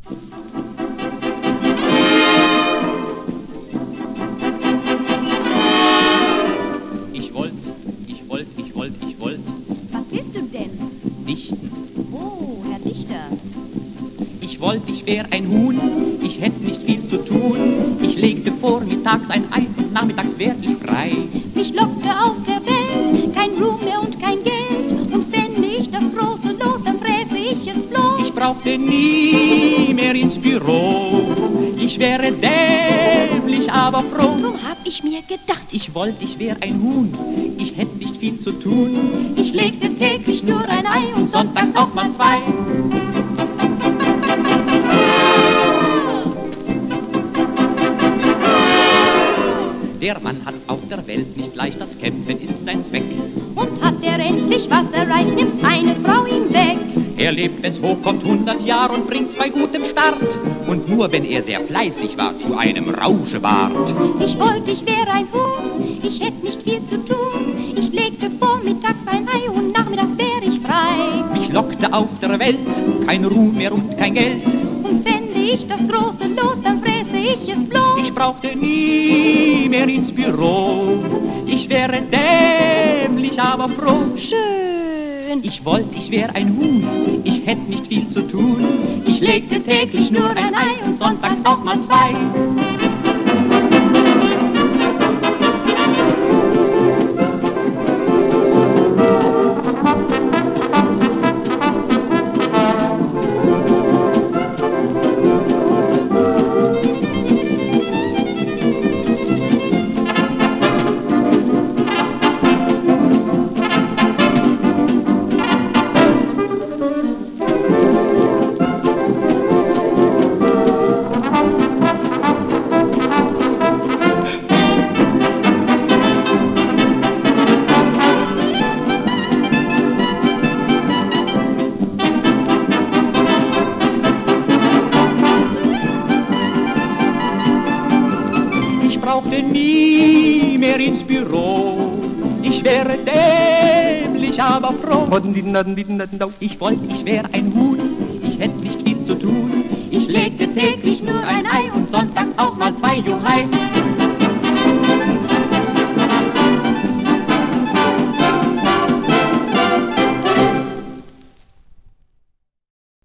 Ich wollt. Was willst du denn? Dichten. Oh, Herr Dichter. Ich wollt, ich wär ein Huhn, ich hätt nicht viel zu tun. Ich legte vormittags ein Ei und nachmittags wär ich frei. Mich lockte auf der Welt kein Ruhm mehr und kein Geld. Und fände ich das große Los, dann fräße ich es bloß. Ich brauchte nie mehr ins Büro. Ich wäre dämlich, aber froh. Drum hab ich mir gedacht, Ich wollt, ich wär ein Huhn, ich hätt nicht viel zu tun. ich legte täglich nur ein Ei und sonntags auch mal zwei. Der Mann hat's auf der Welt nicht leicht, das Kämpfen ist sein Zweck. Und hat er endlich was erreicht, nimmt eine Frau ihn weg. Er lebt, wenn's hochkommt, 100 Jahre und bringt's bei gutem Start. Und nur wenn er sehr fleißig war, zu einem Rauschebart. Ich wollte, ich wäre ein Huhn, ich hätte nicht viel zu tun. Ich legte vormittags ein Ei und nachmittags wäre ich frei. Mich lockte auf der Welt kein Ruhm mehr und kein Geld. Und fände ich das große Los, dann fräße ich es bloß. Ich brauchte nie mehr ins Büro. Ich wäre dämlich, aber froh. Schön. Ich wollt, ich wär ein Huhn, ich hätt nicht viel zu tun. Ich legte täglich nur ein Ei und sonntags auch mal zwei. Ich brauchte nie mehr ins Büro. Ich wäre dämlich, aber froh. Ich wollt, ich wär ein Huhn, ich hätt nicht viel zu tun. Ich legte täglich nur ein Ei